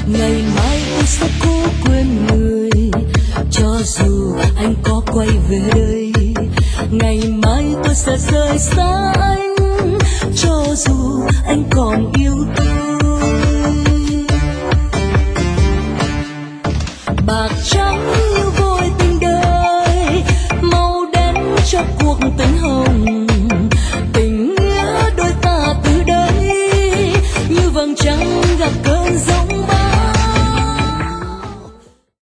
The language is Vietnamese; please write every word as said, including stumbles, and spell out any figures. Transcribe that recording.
ngày mai tôi sẽ cố quên người, cho dù anh có quay về đây. Ngày mai tôi sẽ rời xa anh, cho dù anh còn yêu tôi. Bạc trắng như vội tình đời, màu đen cho cuộc tình